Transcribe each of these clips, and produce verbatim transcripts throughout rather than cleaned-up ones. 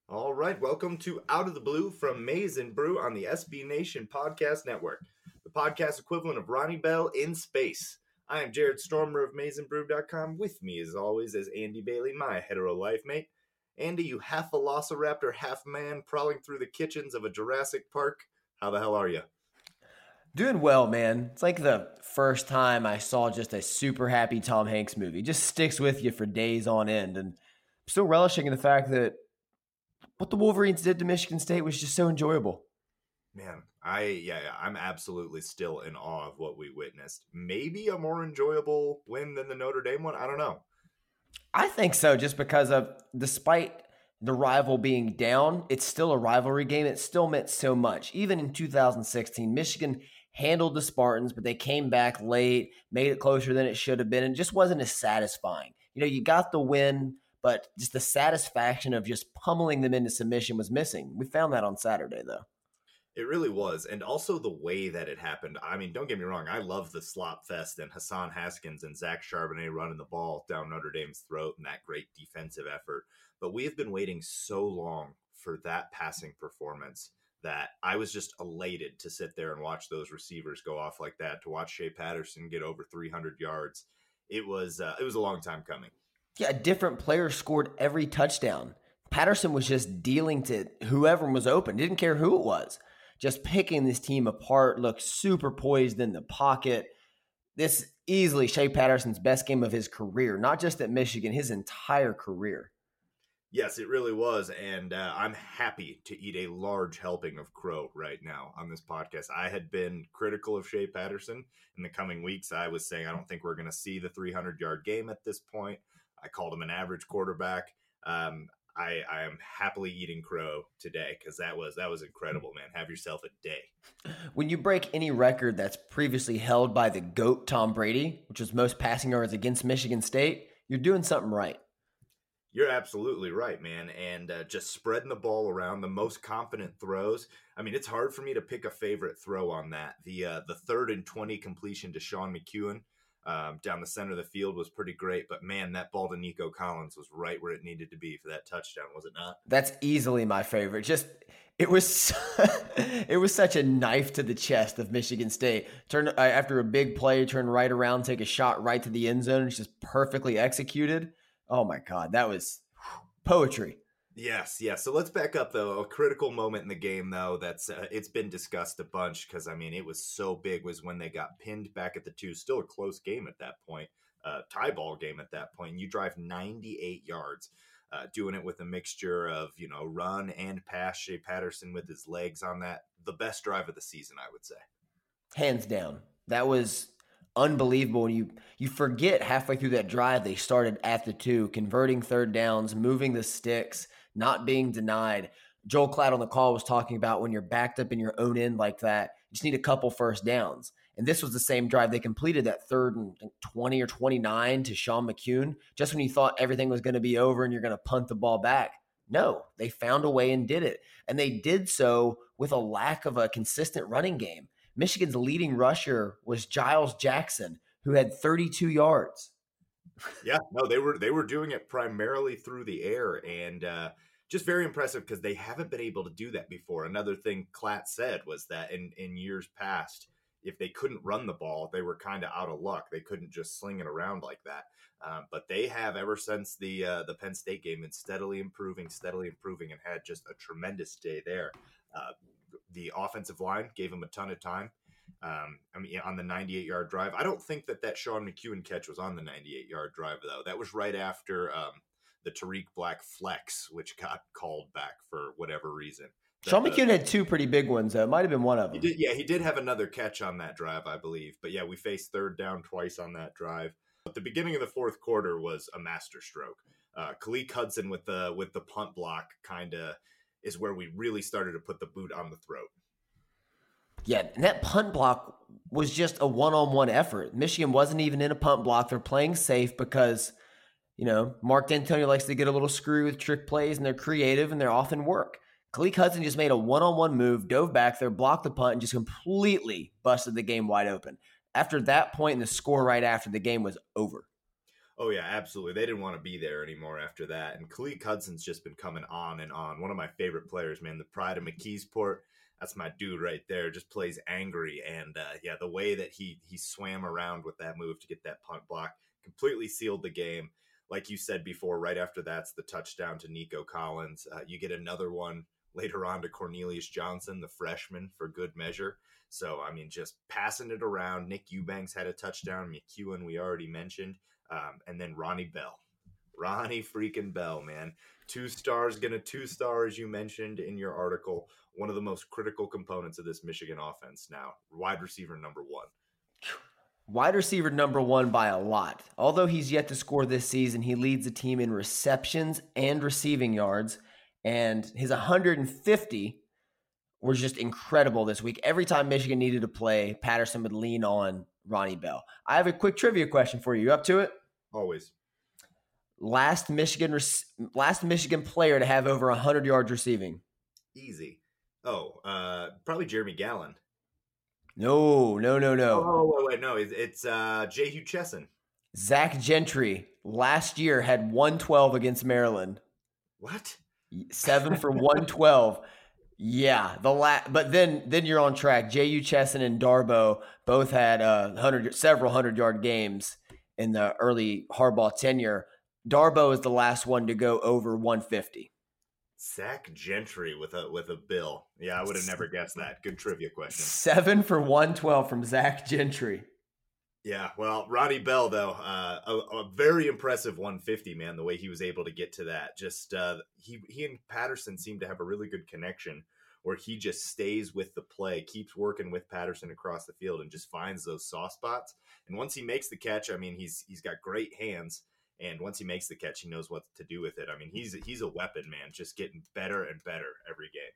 All right, welcome to Out of the Blue from Maize and Brew on the S B Nation Podcast Network, the podcast equivalent of Ronnie Bell in space. I am Jared Stormer of maize and brew dot com. With me, as always, is Andy Bailey, my hetero life mate. Andy, you half velociraptor, half man, prowling through the kitchens of a Jurassic Park. How the hell are you? Doing well, man. It's like the first time I saw just a super happy Tom Hanks movie. It just sticks with you for days on end. And I'm still relishing in the fact that what the Wolverines did to Michigan State was just so enjoyable. Man, I yeah, yeah, I'm absolutely still in awe of what we witnessed. Maybe a more enjoyable win than the Notre Dame one. I don't know. I think so, just because of, despite the rival being down, it's still a rivalry game. It still meant so much. Even in two thousand sixteen, Michigan handled the Spartans, but they came back late, made it closer than it should have been, and just wasn't as satisfying. You know, you got the win, but just the satisfaction of just pummeling them into submission was missing. We found that on Saturday, though. It really was. And also the way that it happened. I mean, don't get me wrong. I love the slop fest and Hassan Haskins and Zach Charbonnet running the ball down Notre Dame's throat and that great defensive effort. But we have been waiting so long for that passing performance that I was just elated to sit there and watch those receivers go off like that, to watch Shea Patterson get over three hundred yards. It was, uh, it was a long time coming. Yeah, a different player scored every touchdown. Patterson was just dealing to whoever was open. Didn't care who it was. Just picking this team apart, looked super poised in the pocket. This easily Shea Patterson's best game of his career, not just at Michigan, his entire career. Yes, it really was, and uh, I'm happy to eat a large helping of crow right now on this podcast. I had been critical of Shea Patterson in the coming weeks. I was saying I don't think we're going to see the three hundred-yard game at this point. I called him an average quarterback. Um, I, I am happily eating crow today because that was that was incredible, man. Have yourself a day. When you break any record that's previously held by the GOAT Tom Brady, which was most passing yards against Michigan State, you're doing something right. You're absolutely right, man. And uh, just spreading the ball around, the most confident throws. I mean, it's hard for me to pick a favorite throw on that. The uh, the third and twenty completion to Sean McEwen um, down the center of the field was pretty great. But, man, that ball to Nico Collins was right where it needed to be for that touchdown, was it not? That's easily my favorite. Just it was it was such a knife to the chest of Michigan State. Turn uh, after a big play, turn right around, take a shot right to the end zone. It's just perfectly executed. Oh, my God. That was poetry. Yes, yes. So let's back up, though. A critical moment in the game, though, that's uh, it's been discussed a bunch because, I mean, it was so big, was when they got pinned back at the two. Still a close game at that point, uh, tie ball game at that point. And you drive ninety-eight yards, uh, doing it with a mixture of, you know, run and pass. Shea Patterson with his legs on that. The best drive of the season, I would say. Hands down. That was unbelievable. You you forget halfway through that drive they started at the two, converting third downs, moving the sticks, not being denied. Joel Klatt on the call was talking about when you're backed up in your own end like that, you just need a couple first downs. And this was the same drive. They completed that third and twenty or twenty-nine to Sean McEwen, just when you thought everything was going to be over and you're going to punt the ball back. No, they found a way and did it. And they did so with a lack of a consistent running game. Michigan's leading rusher was Giles Jackson, who had thirty-two yards. Yeah, no, they were they were doing it primarily through the air, and uh, just very impressive because they haven't been able to do that before. Another thing Klatt said was that in, in years past, if they couldn't run the ball, they were kind of out of luck. They couldn't just sling it around like that. Um, but they have, ever since the uh, the Penn State game, been steadily improving, steadily improving, and had just a tremendous day there. Uh, the offensive line gave them a ton of time. Um, I mean, on the ninety-eight-yard drive, I don't think that that Sean McEwen catch was on the ninety-eight-yard drive, though. That was right after um, the Tariq Black flex, which got called back for whatever reason. Sean That, McEwen uh, had two pretty big ones, though. It might have been one of he them. did, yeah, he did have another catch on that drive, I believe. But, yeah, we faced third down twice on that drive. But the beginning of the fourth quarter was a masterstroke. Uh, Khaleke Hudson with the with the punt block kind of is where we really started to put the boot on the throat. Yeah, and that punt block was just a one-on-one effort. Michigan wasn't even in a punt block. They're playing safe because, you know, Mark D'Antonio likes to get a little screwy with trick plays, and they're creative, and they're often work. Khaleke Hudson just made a one-on-one move, dove back there, blocked the punt, and just completely busted the game wide open. After that point, and the score right after, the game was over. Oh yeah, absolutely. They didn't want to be there anymore after that. And Khalid Hudson's just been coming on and on. One of my favorite players, man. The pride of McKeesport. That's my dude right there. Just plays angry, and uh, yeah, the way that he he swam around with that move to get that punt block completely sealed the game. Like you said before, right after that's the touchdown to Nico Collins. Uh, you get another one later on to Cornelius Johnson, the freshman, for good measure. So I mean, just passing it around. Nick Eubanks had a touchdown. McEwen, we already mentioned. Um, and then Ronnie Bell. Ronnie freaking Bell, man. Two stars, gonna two star, as you mentioned in your article. One of the most critical components of this Michigan offense now. Wide receiver number one. Wide receiver number one by a lot. Although he's yet to score this season, he leads the team in receptions and receiving yards. And his one hundred fifty was just incredible this week. Every time Michigan needed to play, Patterson would lean on Ronnie Bell. I have a quick trivia question for you. You up to it? Always. Last Michigan last Michigan player to have over one hundred yards receiving. Easy. Oh, uh, probably Jeremy Gallen. No, no, no, no. Oh, wait, wait, no. It's, it's uh, J. Hugh Chesson. Zach Gentry last year had one twelve against Maryland. What? Seven for one twelve. Yeah, the la- but then then you're on track. J U. Chesson and Darboh both had uh, hundred several hundred yard games in the early Harbaugh tenure. Darboh is the last one to go over one fifty. Zach Gentry with a with a bill. Yeah, I would have never guessed that. Good trivia question. Seven for one twelve from Zach Gentry. Yeah, well, Ronnie Bell, though, uh, a, a very impressive one fifty, man, the way he was able to get to that. Just uh, he, he and Patterson seem to have a really good connection where he just stays with the play, keeps working with Patterson across the field, and just finds those soft spots. And once he makes the catch, I mean, he's he's got great hands. And once he makes the catch, he knows what to do with it. I mean, he's he's a weapon, man, just getting better and better every game.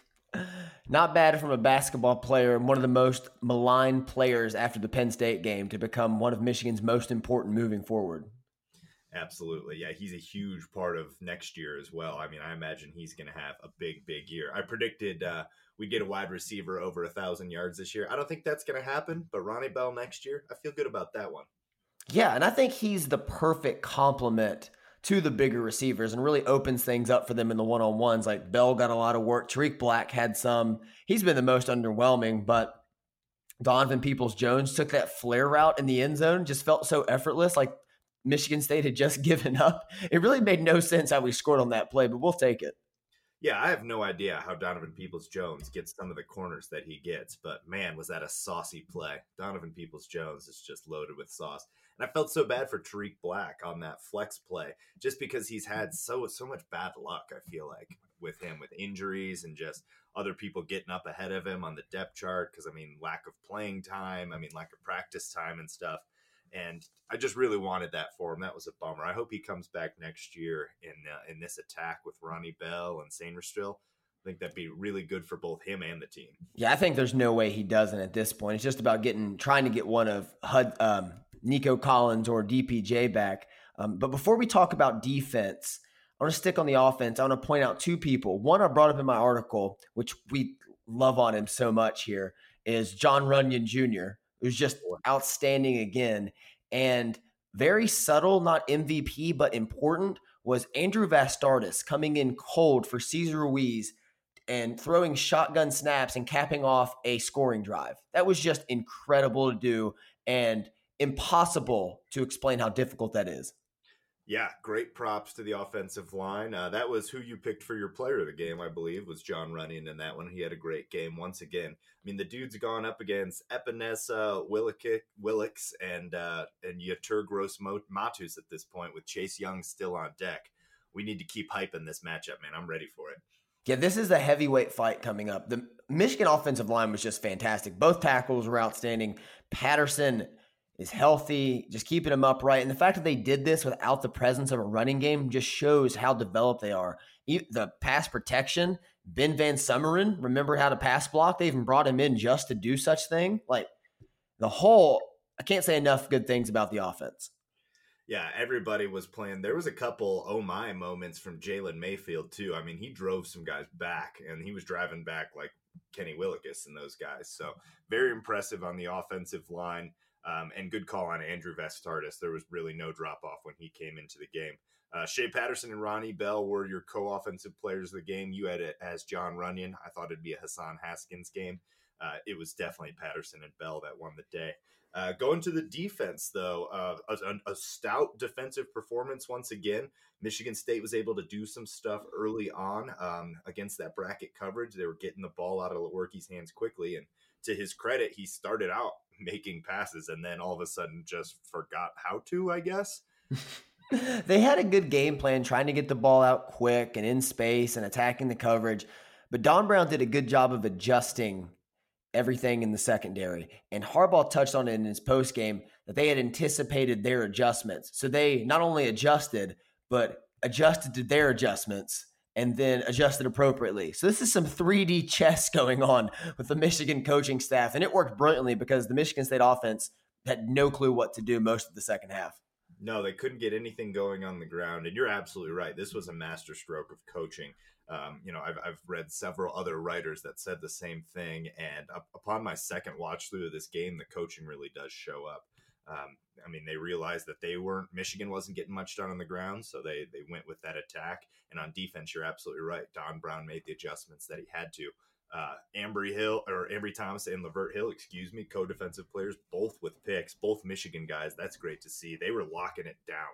Not bad from a basketball player and one of the most maligned players after the Penn State game to become one of Michigan's most important moving forward. Absolutely. Yeah, he's a huge part of next year as well. I mean, I imagine he's going to have a big, big year. I predicted uh, we'd get a wide receiver over a thousand yards this year. I don't think that's going to happen, but Ronnie Bell next year, I feel good about that one. Yeah, and I think he's the perfect complement to the bigger receivers and really opens things up for them in the one-on-ones. Like Bell got a lot of work. Tariq Black had some. He's been the most underwhelming, but Donovan Peoples-Jones took that flare route in the end zone, just felt so effortless, like Michigan State had just given up. It really made no sense how we scored on that play, but we'll take it. Yeah, I have no idea how Donovan Peoples-Jones gets some of the corners that he gets, but man, was that a saucy play. Donovan Peoples-Jones is just loaded with sauce. And I felt so bad for Tariq Black on that flex play, just because he's had so so much bad luck, I feel like, with him, with injuries and just other people getting up ahead of him on the depth chart, because, I mean, lack of playing time, I mean, lack of practice time and stuff. And I just really wanted that for him. That was a bummer. I hope he comes back next year in uh, in this attack with Ronnie Bell and Sainristil. I think that'd be really good for both him and the team. Yeah, I think there's no way he doesn't at this point. It's just about getting trying to get one of Hud, um, Nico Collins or D P J back. Um, but before we talk about defense, I want to stick on the offense. I want to point out two people. One I brought up in my article, which we love on him so much here, is Jon Runyan Junior, who's just outstanding again. And very subtle, not M V P, but important, was Andrew Vastardis coming in cold for Cesar Ruiz and throwing shotgun snaps and capping off a scoring drive. That was just incredible to do and impossible to explain how difficult that is. Yeah, great props to the offensive line. Uh, that was who you picked for your player of the game, I believe, was Jon Runyan in that one. He had a great game once again. I mean, the dude's gone up against Epinesa, Willix, and uh, and Yetur Gross-Matos at this point, with Chase Young still on deck. We need to keep hyping this matchup, man. I'm ready for it. Yeah, this is a heavyweight fight coming up. The Michigan offensive line was just fantastic. Both tackles were outstanding. Patterson is healthy, just keeping him upright. And the fact that they did this without the presence of a running game just shows how developed they are. The pass protection, Ben Van Sumeren, remember how to pass block? They even brought him in just to do such thing. Like the whole, I can't say enough good things about the offense. Yeah, everybody was playing. There was a couple oh my moments from Jalen Mayfield too. I mean, he drove some guys back, and he was driving back like Kenny Willekes and those guys. So very impressive on the offensive line. Um, and good call on Andrew Vastardis. There was really no drop off when he came into the game. Uh, Shea Patterson and Ronnie Bell were your co-offensive players of the game. You had it as John Runyon. I thought it'd be a Hassan Haskins game. Uh, it was definitely Patterson and Bell that won the day. Uh, going to the defense, though, uh, a, a stout defensive performance once again. Michigan State was able to do some stuff early on um, against that bracket coverage. They were getting the ball out of Lewerke's hands quickly, and to his credit, he started out making passes and then all of a sudden just forgot how to, I guess. They had a good game plan trying to get the ball out quick and in space and attacking the coverage, but Don Brown did a good job of adjusting everything in the secondary. And Harbaugh touched on it in his postgame that they had anticipated their adjustments. So they not only adjusted, but adjusted to their adjustments and then adjusted appropriately. So this is some three D chess going on with the Michigan coaching staff. And it worked brilliantly because the Michigan State offense had no clue what to do most of the second half. No, they couldn't get anything going on the ground. And you're absolutely right. This was a masterstroke of coaching. Um, you know, I've, I've read several other writers that said the same thing. And up, upon my second watch through of this game, the coaching really does show up. Um, I mean, they realized that they weren't, Michigan wasn't getting much done on the ground. So they, they went with that attack. And on defense, you're absolutely right. Don Brown made the adjustments that he had to. Uh, Ambry Hill or Ambry Thomas and Lavert Hill, excuse me, co-defensive players, both with picks, both Michigan guys. That's great to see. They were locking it down.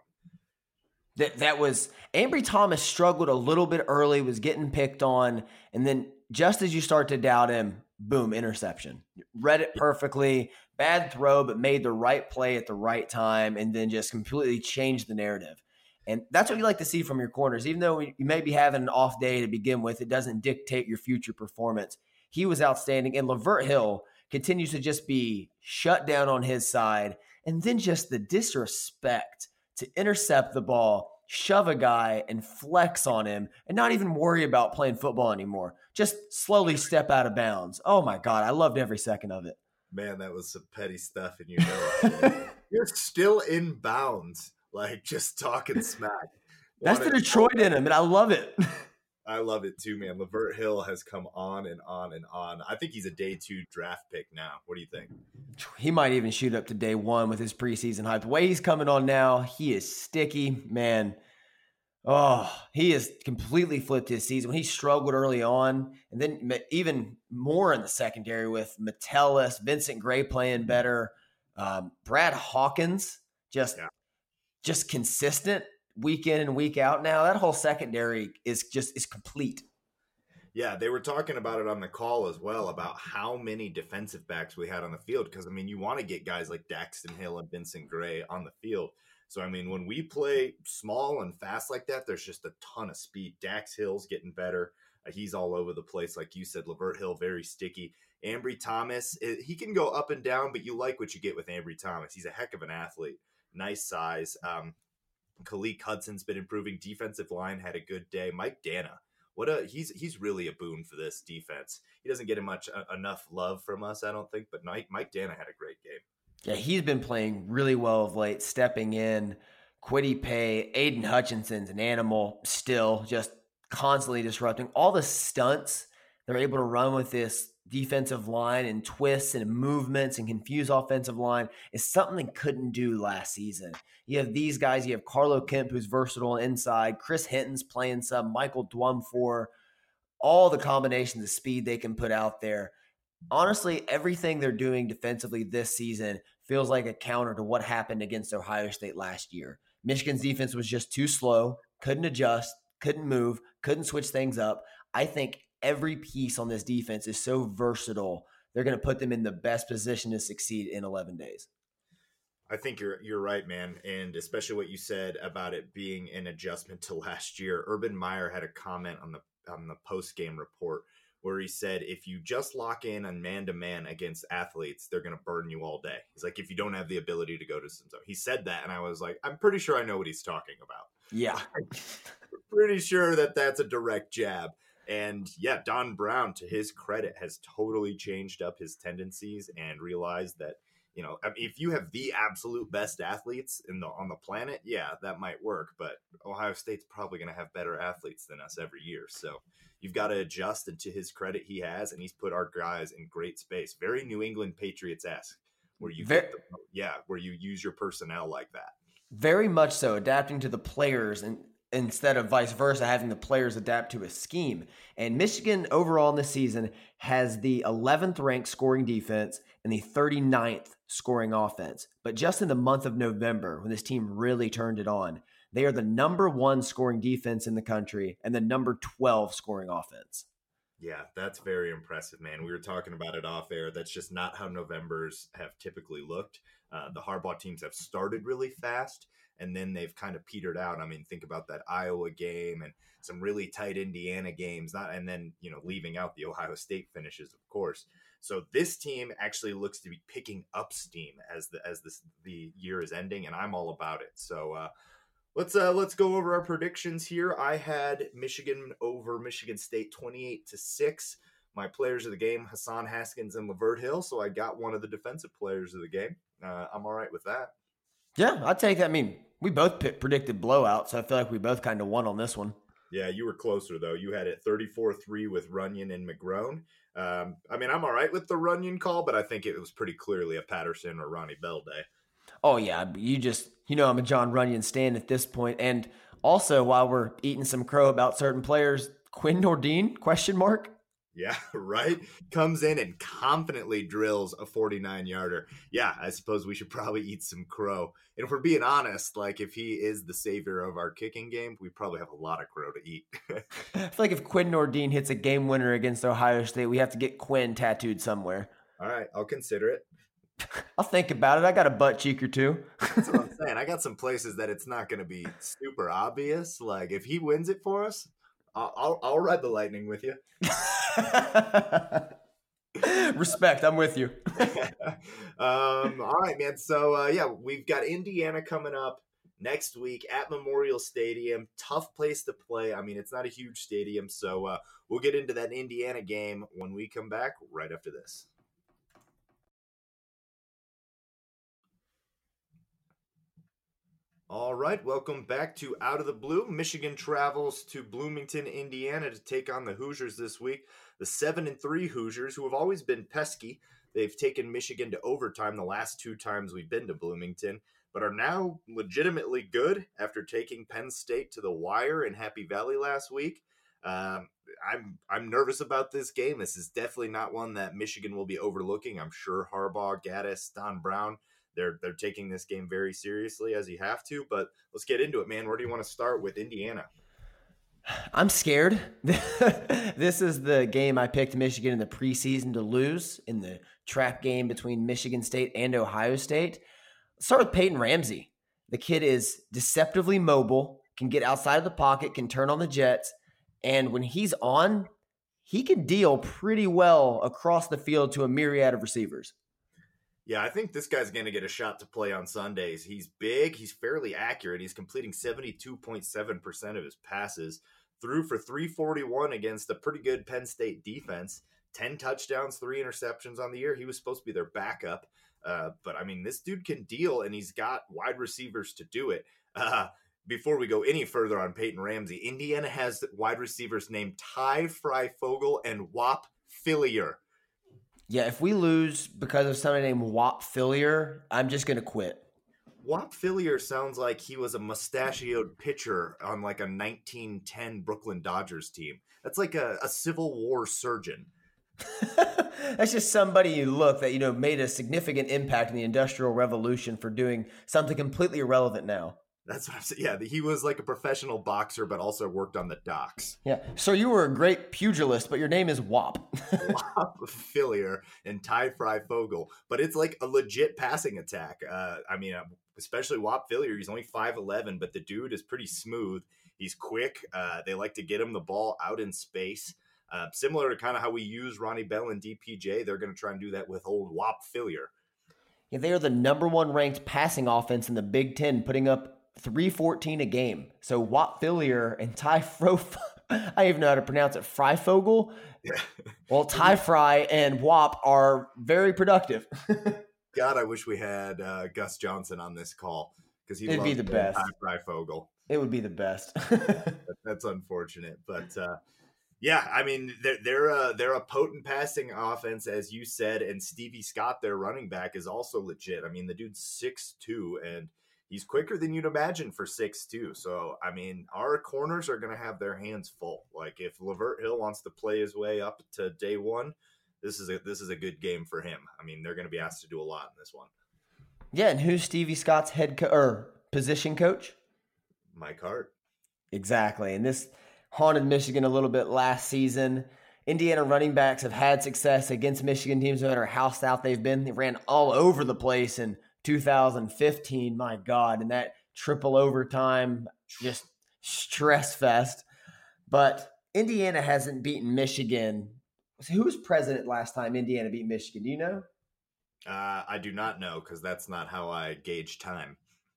That that was Ambry Thomas struggled a little bit early, was getting picked on, and then just as you start to doubt him, boom, interception. Read it perfectly, bad throw, but made the right play at the right time, and then just completely changed the narrative. And that's what you like to see from your corners. Even though you may be having an off day to begin with, it doesn't dictate your future performance. He was outstanding. And Lavert Hill continues to just be shut down on his side. And then just the disrespect to intercept the ball, shove a guy and flex on him and not even worry about playing football anymore. Just slowly step out of bounds. Oh, my God. I loved every second of it. Man, that was some petty stuff. And you know, you're still in bounds. Like, just talking smack. That's the Detroit in him, and I love it. I love it too, man. Lavert Hill has come on and on and on. I think he's a day two draft pick now. What do you think? He might even shoot up to day one with his preseason hype. The way he's coming on now, he is sticky, man. Oh, he has completely flipped his season. When he struggled early on, and then even more in the secondary with Metellus, Vincent Gray playing better, um, Brad Hawkins just – yeah. just consistent week in and week out now. That whole secondary is just is complete. Yeah, they were talking about it on the call as well, about how many defensive backs we had on the field. Because, I mean, you want to get guys like Daxton Hill and Vincent Gray on the field. So, I mean, when we play small and fast like that, there's just a ton of speed. Dax Hill's getting better. Uh, he's all over the place. Like you said, Lavert Hill, very sticky. Ambry Thomas, it, he can go up and down, but you like what you get with Ambry Thomas. He's a heck of an athlete. Nice size. Um, Khalik Hudson's been improving. Defensive line had a good day. Mike Dana, what a he's he's really a boon for this defense. He doesn't get much uh, enough love from us, I don't think. But Mike Mike Dana had a great game. Yeah, he's been playing really well of late, stepping in. Kwity Paye, Aiden Hutchinson's an animal still, just constantly disrupting. All the stunts they're able to run with this defensive line and twists and movements and confuse offensive line is something they couldn't do last season. You have these guys. You have Carlo Kemp, who's versatile inside. Chris Hinton's playing some. Michael Dwumfor. All the combinations of speed they can put out there. Honestly, everything they're doing defensively this season feels like a counter to what happened against Ohio State last year. Michigan's defense was just too slow, couldn't adjust, couldn't move, couldn't switch things up. I think every piece on this defense is so versatile. They're going to put them in the best position to succeed in eleven days. I think you're you're right, man, and especially what you said about it being an adjustment to last year. Urban Meyer had a comment on the on the post-game report where he said, if you just lock in on man-to-man against athletes, they're going to burn you all day. He's like, if you don't have the ability to go to some zone. He said that, and I was like, I'm pretty sure I know what he's talking about. Yeah. Pretty sure that that's a direct jab. And yeah, Don Brown, to his credit, has totally changed up his tendencies and realized that, you know, if you have the absolute best athletes in the on the planet, yeah, that might work. But Ohio State's probably going to have better athletes than us every year. So you've got to adjust. And to his credit, he has, and he's put our guys in great space. Very New England Patriots-esque, where you very, get the yeah, where you use your personnel like that. Very much so, adapting to the players and instead of vice versa, having the players adapt to a scheme. And Michigan overall in the season has the eleventh ranked scoring defense and the thirty-ninth scoring offense. But just in the month of November, when this team really turned it on, they are the number one scoring defense in the country and the number twelve scoring offense. Yeah, that's very impressive, man. We were talking about it off air. That's just not how Novembers have typically looked. Uh, the Harbaugh teams have started really fast, and then they've kind of petered out. I mean, think about that Iowa game and some really tight Indiana games, not and then, you know, leaving out the Ohio State finishes, of course. So this team actually looks to be picking up steam as the as this the year is ending, and I'm all about it. So uh, let's uh, let's go over our predictions here. I had Michigan over Michigan State twenty-eight to six. My players of the game, Hassan Haskins and Lavert Hill. So I got one of the defensive players of the game. Uh, I'm all right with that. Yeah, I'd take that. I mean, we both p- predicted blowout, so I feel like we both kind of won on this one. Yeah, you were closer, though. You had it thirty-four three with Runyon and McGrone. Um, I mean, I'm all right with the Runyon call, but I think it was pretty clearly a Patterson or Ronnie Bell day. Oh, yeah. You just, you know, I'm a John Runyon stan at this point. And also, while we're eating some crow about certain players, Quinn Nordin, question mark? Yeah, right? Comes in and confidently drills a forty-nine yarder. Yeah, I suppose we should probably eat some crow. And if we're being honest, like if he is the savior of our kicking game, we probably have a lot of crow to eat. I feel like if Quinn Nordin hits a game winner against Ohio State, we have to get Quinn tattooed somewhere. All right, I'll consider it. I'll think about it. I got a butt cheek or two. That's what I'm saying. I got some places that it's not going to be super obvious. Like if he wins it for us, I'll, I'll, I'll ride the lightning with you. Respect, I'm with you. um, all right, man. So, uh, yeah, we've got Indiana coming up next week at Memorial Stadium. Tough place to play. I mean, it's not a huge stadium, so uh, we'll get into that Indiana game when we come back right after this. All right, welcome back to Out of the Blue. Michigan travels to Bloomington, Indiana to take on the Hoosiers this week. The seven and three Hoosiers, who have always been pesky. They've taken Michigan to overtime the last two times we've been to Bloomington, but are now legitimately good after taking Penn State to the wire in Happy Valley last week. Um, I'm I'm nervous about this game. This is definitely not one that Michigan will be overlooking. I'm sure Harbaugh, Gaddis, Don Brown, They're they're taking this game very seriously, as you have to. But let's get into it, man. Where do you want to start with Indiana? I'm scared. This is the game I picked Michigan in the preseason to lose in the trap game between Michigan State and Ohio State. Let's start with Peyton Ramsey. The kid is deceptively mobile, can get outside of the pocket, can turn on the jets. And when he's on, he can deal pretty well across the field to a myriad of receivers. Yeah, I think this guy's going to get a shot to play on Sundays. He's big. He's fairly accurate. He's completing seventy-two point seven percent of his passes. Threw for three forty-one against a pretty good Penn State defense. ten touchdowns, three interceptions on the year. He was supposed to be their backup. Uh, but, I mean, this dude can deal, and he's got wide receivers to do it. Uh, before we go any further on Peyton Ramsey, Indiana has wide receivers named Ty Freifogel and Whop Fillier. Yeah, if we lose because of somebody named Whop Fillier, I'm just going to quit. Whop Fillier sounds like he was a mustachioed pitcher on like a nineteen ten Brooklyn Dodgers team. That's like a, a Civil War surgeon. That's just somebody you look that, you know, made a significant impact in the Industrial Revolution for doing something completely irrelevant now. That's what I'm saying. Yeah, he was like a professional boxer, but also worked on the docks. Yeah. So you were a great pugilist, but your name is Whop. Whop Fillier and Ty Freifogel. But it's like a legit passing attack. Uh, I mean, especially Whop Fillier. He's only five eleven, but the dude is pretty smooth. He's quick. Uh, they like to get him the ball out in space. Uh, similar to kind of how we use Ronnie Bell and D P J, they're going to try and do that with old Whop Fillier. Yeah, they are the number one ranked passing offense in the Big Ten, putting up three fourteen a game. So Whop Fillier and Ty Fro, I even know how to pronounce it, Freifogel. Yeah. Well, Ty Fry and Whop are very productive. God, I wish we had uh, Gus Johnson on this call because he'd It'd be the best. Ty Freifogel. It would be the best. That's unfortunate, but uh, Yeah, I mean they're they're a, they're a potent passing offense, as you said, and Stevie Scott, their running back, is also legit. I mean, the dude's six two, and he's quicker than you'd imagine for six two. So, I mean, our corners are going to have their hands full. Like if Lavert Hill wants to play his way up to day one, this is a this is a good game for him. I mean, they're going to be asked to do a lot in this one. Yeah, and who's Stevie Scott's head co- or position coach? Mike Hart. Exactly, and this haunted Michigan a little bit last season. Indiana running backs have had success against Michigan teams no matter how stout they've been. They ran all over the place in two thousand fifteen, my God, and that triple overtime, just stress fest. But Indiana hasn't beaten Michigan. Who was president last time Indiana beat Michigan? Do you know? Uh, I do not know because that's not how I gauge time.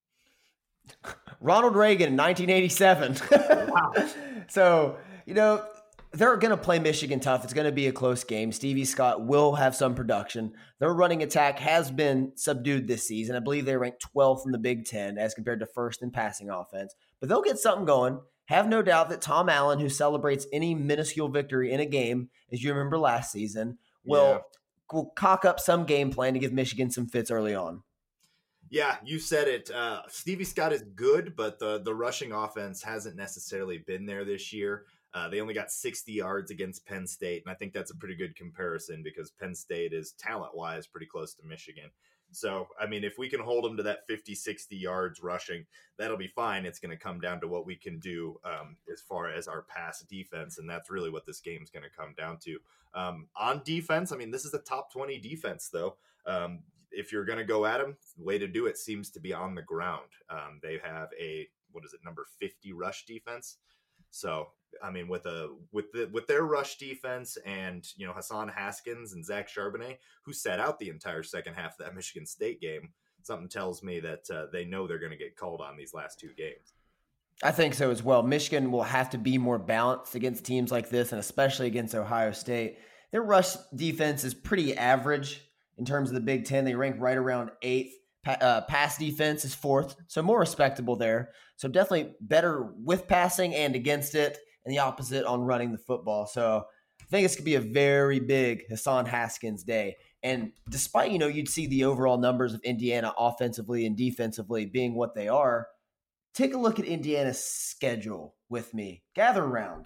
Ronald Reagan in nineteen eighty-seven. Wow. So, you know, they're going to play Michigan tough. It's going to be a close game. Stevie Scott will have some production. Their running attack has been subdued this season. I believe they ranked twelfth in the Big Ten as compared to first in passing offense. But they'll get something going. Have no doubt that Tom Allen, who celebrates any minuscule victory in a game, as you remember last season, will, yeah. will cock up some game plan to give Michigan some fits early on. Yeah, you said it. Uh, Stevie Scott is good, but the, the rushing offense hasn't necessarily been there this year. Uh, they only got sixty yards against Penn State, and I think that's a pretty good comparison because Penn State is talent-wise pretty close to Michigan. So, I mean, if we can hold them to that fifty, sixty yards rushing, that'll be fine. It's going to come down to what we can do um, as far as our pass defense, and that's really what this game's going to come down to. Um, on defense, I mean, this is a top twenty defense, though. Um, if you're going to go at them, the way to do it seems to be on the ground. Um, they have a, what is it, number fifty rush defense. So, I mean, with a with the with their rush defense and, you know, Hassan Haskins and Zach Charbonnet, who sat out the entire second half of that Michigan State game, something tells me that uh, they know they're going to get called on these last two games. I think so as well. Michigan will have to be more balanced against teams like this, and especially against Ohio State. Their rush defense is pretty average in terms of the Big Ten. They rank right around eighth. Pa- uh, pass defense is fourth, so more respectable there. So definitely better with passing and against it, and the opposite on running the football. So I think it's going to be a very big Hassan Haskins day. And despite, you know, you'd see the overall numbers of Indiana offensively and defensively being what they are, take a look at Indiana's schedule with me. Gather around.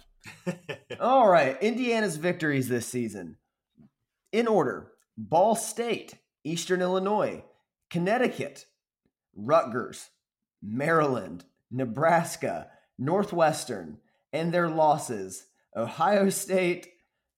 All right, Indiana's victories this season. In order, Ball State, Eastern Illinois, Connecticut, Rutgers, Maryland, Nebraska, Northwestern, and their losses, Ohio State,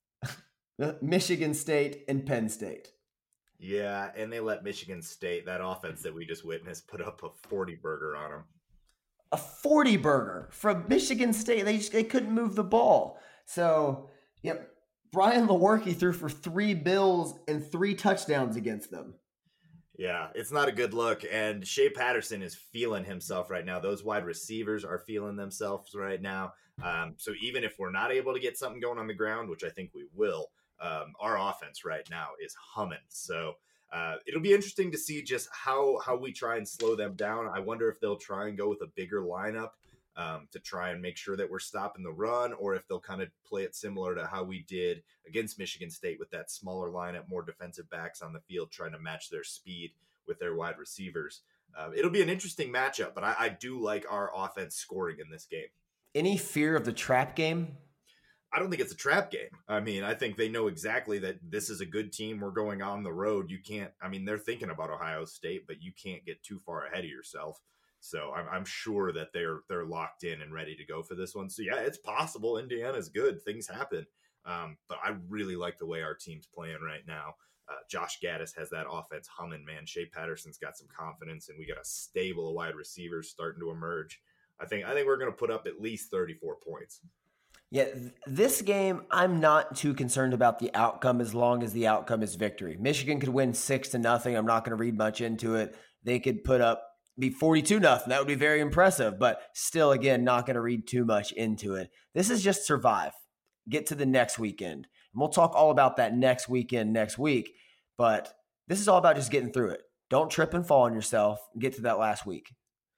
Michigan State, and Penn State. Yeah, and they let Michigan State, that offense that we just witnessed, put up a forty burger on them. A forty burger from Michigan State. They just, they couldn't move the ball. So, yep, Brian Lewerke threw for three bills and three touchdowns against them. Yeah, it's not a good look, and Shea Patterson is feeling himself right now. Those wide receivers are feeling themselves right now. Um, so even if we're not able to get something going on the ground, which I think we will, um, our offense right now is humming. So uh, it'll be interesting to see just how how we try and slow them down. I wonder if they'll try and go with a bigger lineup um, to try and make sure that we're stopping the run, or if they'll kind of play it similar to how we did against Michigan State with that smaller lineup, more defensive backs on the field, trying to match their speed with their wide receivers. Uh, it'll be an interesting matchup, but I, I do like our offense scoring in this game. Any fear of the trap game? I don't think it's a trap game. I mean, I think they know exactly that this is a good team. We're going on the road. You can't, I mean, they're thinking about Ohio State, but you can't get too far ahead of yourself. So I'm, I'm sure that they're they're locked in and ready to go for this one. So yeah, it's possible. Indiana's good. Things happen. Um, but I really like the way our team's playing right now. Uh, Josh Gaddis has that offense humming, man. Shea Patterson's got some confidence, and we got a stable of wide receivers starting to emerge. I think I think we're going to put up at least thirty-four points. Yeah, th- this game, I'm not too concerned about the outcome as long as the outcome is victory. Michigan could win six to nothing. I'm not going to read much into it. They could put up be forty-two nothing. That would be very impressive, but still, again, not going to read too much into it. This is just survive. Get to the next weekend. And we'll talk all about that next weekend, next week. But this is all about just getting through it. Don't trip and fall on yourself and get to that last week.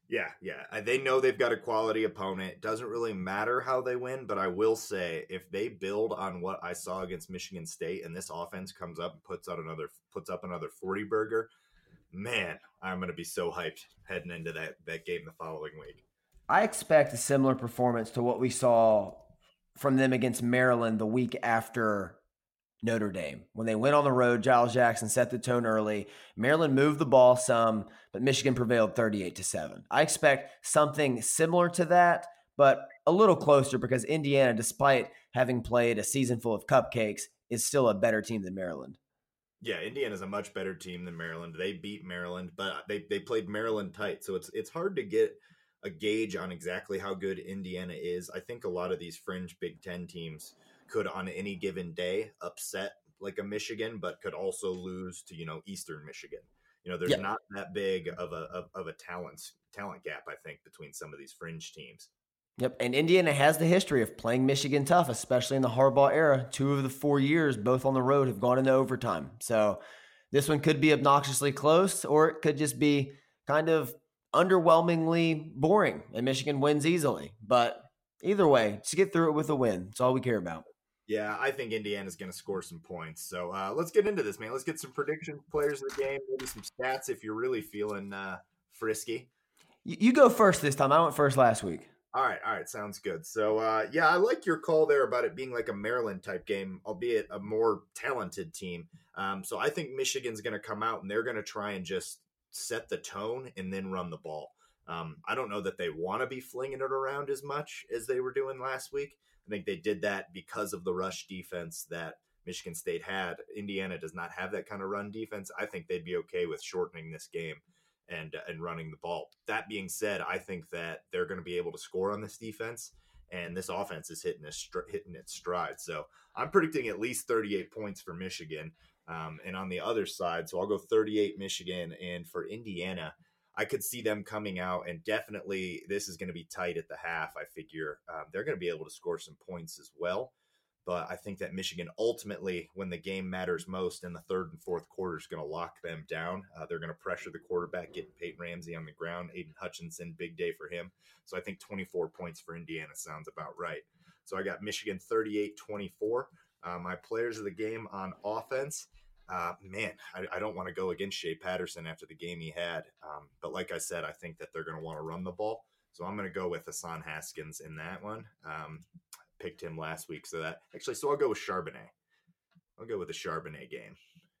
Yeah, yeah. Uh, They know they've got a quality opponent. It doesn't really matter how they win, but I will say if they build on what I saw against Michigan State and this offense comes up and puts out another puts up another forty burger, man, I'm going to be so hyped heading into that that game the following week. I expect a similar performance to what we saw from them against Maryland the week after Notre Dame. When they went on the road, Giles Jackson set the tone early. Maryland moved the ball some, but Michigan prevailed thirty-eight to seven. I expect something similar to that, but a little closer because Indiana, despite having played a season full of cupcakes, is still a better team than Maryland. Yeah, Indiana's a much better team than Maryland. They beat Maryland, but they, they played Maryland tight. So it's it's hard to get a gauge on exactly how good Indiana is. I think a lot of these fringe Big Ten teams could on any given day upset like a Michigan, but could also lose to, you know, Eastern Michigan. You know, there's Yeah. not that big of a of, of a talent talent gap, I think, between some of these fringe teams. Yep. And Indiana has the history of playing Michigan tough, especially in the Harbaugh era. Two of the four years, both on the road, have gone into overtime. So this one could be obnoxiously close, or it could just be kind of underwhelmingly boring and Michigan wins easily. But either way, just get through it with a win. That's all we care about. Yeah, I think Indiana's going to score some points. So uh, let's get into this, man. Let's get some prediction players of the game, maybe some stats if you're really feeling uh, frisky. You, you go first this time. I went first last week. All right, all right, sounds good. So, uh, yeah, I like your call there about it being like a Maryland type game, albeit a more talented team. Um, so, I think Michigan's going to come out and they're going to try and just set the tone and then run the ball. Um, I don't know that they want to be flinging it around as much as they were doing last week. I think they did that because of the rush defense that Michigan State had. Indiana does not have that kind of run defense. I think they'd be okay with shortening this game and and running the ball. That being said, I think that they're going to be able to score on this defense, and this offense is hitting its hitting its stride. So I'm predicting at least thirty-eight points for Michigan, um, and on the other side, so I'll go thirty-eight Michigan, and for Indiana, I could see them coming out, and definitely this is going to be tight at the half. I figure um, they're going to be able to score some points as well. But I think that Michigan ultimately, when the game matters most in the third and fourth quarter, is going to lock them down. Uh, they're going to pressure the quarterback, getting Peyton Ramsey on the ground. Aiden Hutchinson, big day for him. So I think twenty-four points for Indiana sounds about right. So I got Michigan thirty-eight twenty-four. Uh, my players of the game on offense, uh, man, I, I don't want to go against Shea Patterson after the game he had. Um, but like I said, I think that they're going to want to run the ball. So I'm going to go with Hassan Haskins in that one. Um, picked him last week. So that actually, so I'll go with Charbonnet. I'll go with the Charbonnet game.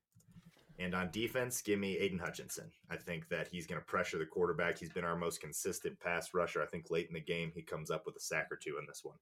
And on defense, give me Aiden Hutchinson. I think that he's going to pressure the quarterback. He's been our most consistent pass rusher. I think late in the game, he comes up with a sack or two in this one.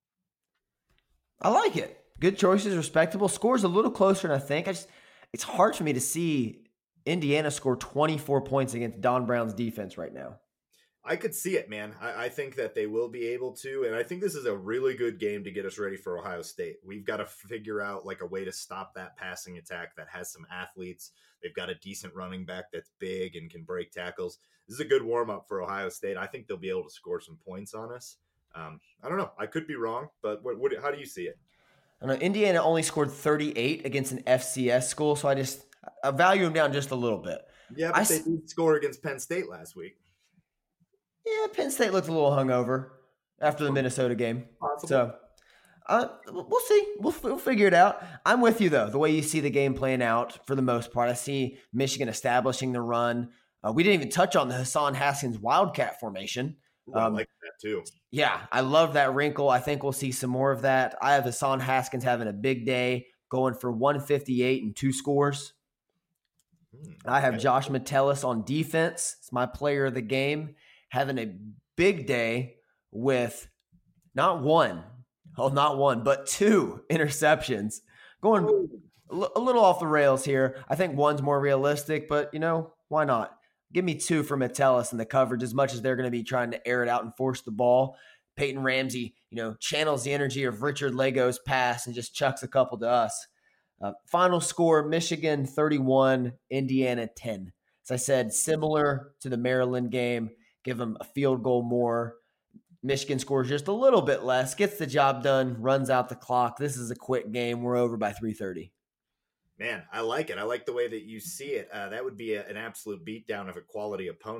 I like it. Good choices, respectable. Scores a little closer than I think. I just, it's hard for me to see Indiana score twenty-four points against Don Brown's defense right now. I could see it, man. I, I think that they will be able to, and I think this is a really good game to get us ready for Ohio State. We've got to figure out like a way to stop that passing attack that has some athletes. They've got a decent running back that's big and can break tackles. This is a good warm up for Ohio State. I think they'll be able to score some points on us. Um, I don't know. I could be wrong, but what, what, how do you see it? I know Indiana only scored thirty-eight against an F C S school, so I just I value them down just a little bit. Yeah, but I, they did score against Penn State last week. Yeah, Penn State looked a little hungover after the Minnesota game. Possible. So uh, we'll see. We'll, we'll figure it out. I'm with you, though, the way you see the game playing out for the most part. I see Michigan establishing the run. Uh, we didn't even touch on the Hassan Haskins Wildcat formation. Ooh, Um, I like that too. Yeah, I love that wrinkle. I think we'll see some more of that. I have Hassan Haskins having a big day, going for one fifty-eight and two scores. Hmm, I have okay. Josh Metellus on defense. It's my player of the game, having a big day with not one, oh, not one, but two interceptions. Going a li- a little off the rails here. I think one's more realistic, but, you know, why not? Give me two for Metellus in the coverage as much as they're going to be trying to air it out and force the ball. Peyton Ramsey, you know, channels the energy of Richard Lego's pass and just chucks a couple to us. Uh, final score, Michigan thirty-one, Indiana ten. As I said, similar to the Maryland game, give them a field goal more. Michigan scores just a little bit less, gets the job done, runs out the clock. This is a quick game. We're over by three thirty. Man, I like it. I like the way that you see it. Uh, that would be a, an absolute beatdown of a quality opponent.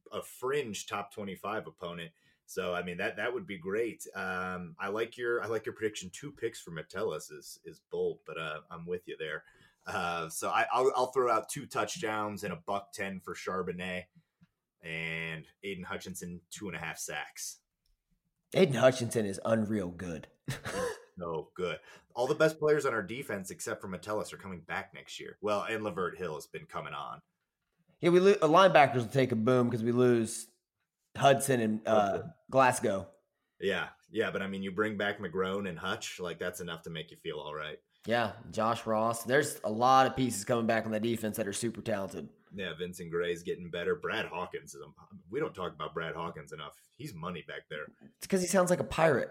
a fringe top twenty-five opponent. So I mean that that would be great. Um, I like your I like your prediction. Two picks for Metellus is is bold, but uh, I'm with you there. Uh, so I, I'll I'll throw out two touchdowns and a buck ten for Charbonnet, and Aiden Hutchinson two and a half sacks. Aiden Hutchinson is unreal good. No good. All the best players on our defense, except for Metellus, are coming back next year. Well, and Lavert Hill has been coming on. Yeah, we lo- linebackers will take a boom because we lose Hudson and uh, Glasgow. Yeah, yeah, but I mean, you bring back McGrone and Hutch, like that's enough to make you feel all right. Yeah, Josh Ross. There's a lot of pieces coming back on the defense that are super talented. Yeah, Vincent Gray's getting better. Brad Hawkins is. We don't talk about Brad Hawkins enough. He's money back there. It's because he sounds like a pirate.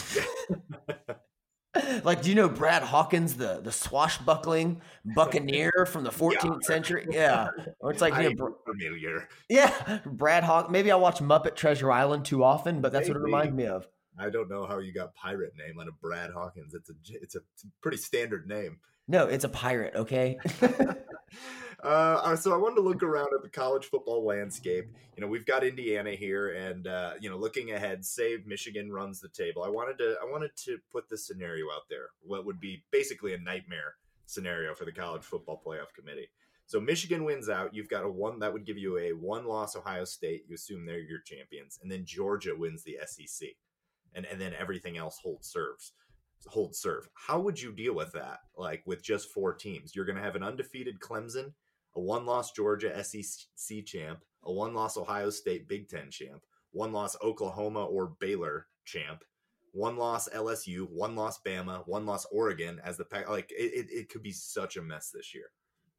Like, do you know Brad Hawkins, the the swashbuckling buccaneer from the fourteenth yeah. century? Yeah, or it's like you know, familiar. Yeah, Brad Hawk. Maybe I watch Muppet Treasure Island too often, but that's Maybe. what it reminds me of. I don't know how you got pirate name on a Brad Hawkins. It's a it's a pretty standard name. No, it's a pirate. Okay. uh, so I wanted to look around at the college football landscape. You know, we've got Indiana here, and uh, you know, looking ahead, say Michigan runs the table. I wanted to I wanted to put this scenario out there. What would be basically a nightmare scenario for the College Football Playoff Committee. So Michigan wins out. You've got a one that would give you a one-loss Ohio State. You assume they're your champions, and then Georgia wins the S E C, and and then everything else holds serves. hold serve. How would you deal with that? Like with just four teams, you're going to have an undefeated Clemson, a one-loss Georgia S E C champ, a one-loss Ohio State Big Ten champ, one-loss Oklahoma or Baylor champ, one-loss L S U, one-loss Bama, one-loss Oregon as the pack. Like it, it, it could be such a mess this year.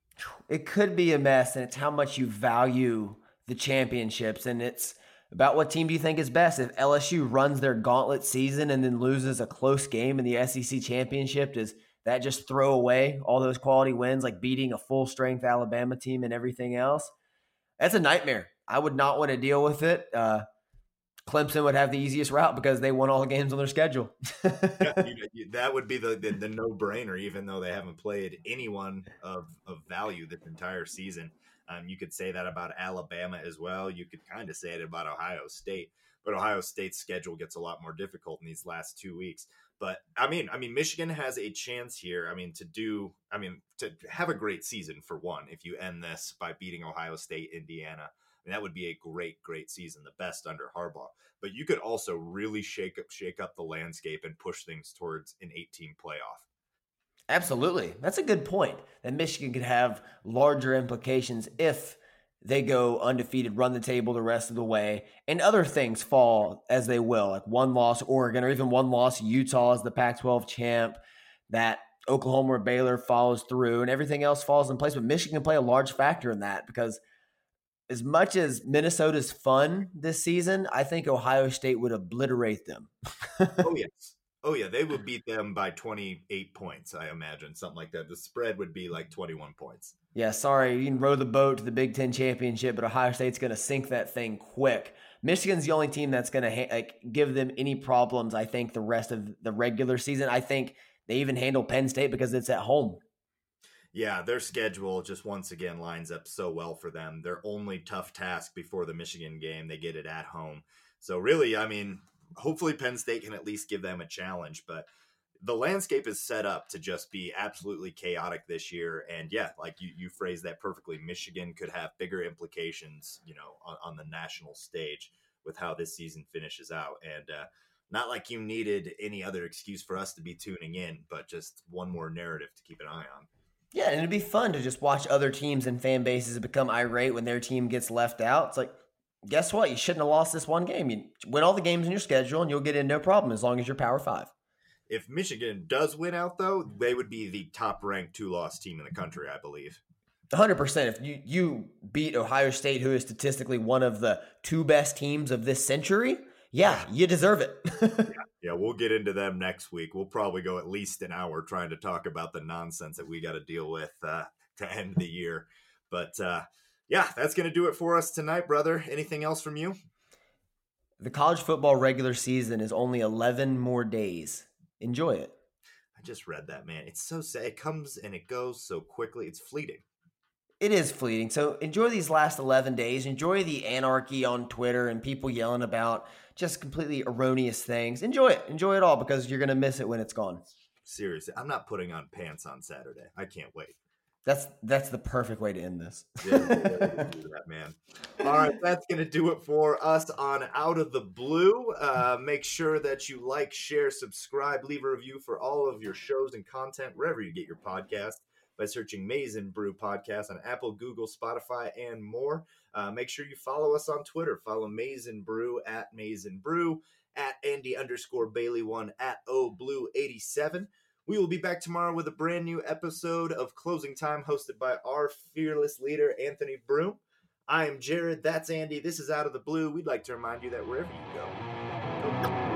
It could be a mess, and it's how much you value the championships, and it's about what team do you think is best? If L S U runs their gauntlet season and then loses a close game in the S E C championship, does that just throw away all those quality wins, like beating a full-strength Alabama team and everything else? That's a nightmare. I would not want to deal with it. Uh, Clemson would have the easiest route because they won all the games on their schedule. Yeah, you, you, that would be the, the, the no-brainer, even though they haven't played anyone of, of value this entire season. Um, you could say that about Alabama as well. You could kind of say it about Ohio State, but Ohio State's schedule gets a lot more difficult in these last two weeks. But I mean, I mean, Michigan has a chance here. I mean, to do, I mean, to have a great season for one. If you end this by beating Ohio State, Indiana, I mean, that would be a great, great season, the best under Harbaugh. But you could also really shake up, shake up the landscape and push things towards an eight-team playoff. Absolutely. That's a good point. That Michigan could have larger implications if they go undefeated, run the table the rest of the way, and other things fall as they will, like one loss Oregon or even one loss Utah as the Pac twelve champ, that Oklahoma or Baylor follows through and everything else falls in place. But Michigan can play a large factor in that because as much as Minnesota's fun this season, I think Ohio State would obliterate them. Oh, yes. Oh, yeah, they would beat them by twenty-eight points, I imagine, something like that. The spread would be like twenty-one points. Yeah, sorry, you can row the boat to the Big Ten championship, but Ohio State's going to sink that thing quick. Michigan's the only team that's going to ha- like, give them any problems, I think, the rest of the regular season. I think they even handle Penn State because it's at home. Yeah, their schedule just once again lines up so well for them. Their only tough task before the Michigan game, they get it at home. So really, I mean, hopefully Penn State can at least give them a challenge, but the landscape is set up to just be absolutely chaotic this year. And yeah, like you, you phrased that perfectly. Michigan could have bigger implications, you know, on, on the national stage with how this season finishes out. And uh, not like you needed any other excuse for us to be tuning in, but just one more narrative to keep an eye on. Yeah, and it'd be fun to just watch other teams and fan bases become irate when their team gets left out. It's like, guess what? You shouldn't have lost this one game. You win all the games in your schedule, and you'll get in no problem as long as you're Power Five. If Michigan does win out, though, they would be the top-ranked two-loss team in the country, I believe. one hundred percent. If you, you beat Ohio State, who is statistically one of the two best teams of this century, yeah, you deserve it. yeah, yeah, we'll get into them next week. We'll probably go at least an hour trying to talk about the nonsense that we got to deal with uh, to end the year. But, uh, yeah, that's going to do it for us tonight, brother. Anything else from you? The college football regular season is only eleven more days. Enjoy it. I just read that, man. It's so sad. It comes and it goes so quickly. It's fleeting. It is fleeting. So enjoy these last eleven days. Enjoy the anarchy on Twitter and people yelling about just completely erroneous things. Enjoy it. Enjoy it all because you're going to miss it when it's gone. Seriously, I'm not putting on pants on Saturday. I can't wait. That's that's the perfect way to end this. Yeah, do that, man. All right, that's going to do it for us on Out of the Blue. Uh, make sure that you like, share, subscribe, leave a review for all of your shows and content wherever you get your podcast by searching Maize n Brew Podcast on Apple, Google, Spotify, and more. Uh, make sure you follow us on Twitter. Follow Maize n Brew at Maize n Brew, at Andy underscore Bailey one, at O Blue eighty-seven. We will be back tomorrow with a brand new episode of Closing Time hosted by our fearless leader, Anthony Broom. I am Jared. That's Andy. This is Out of the Blue. We'd like to remind you that wherever you go, go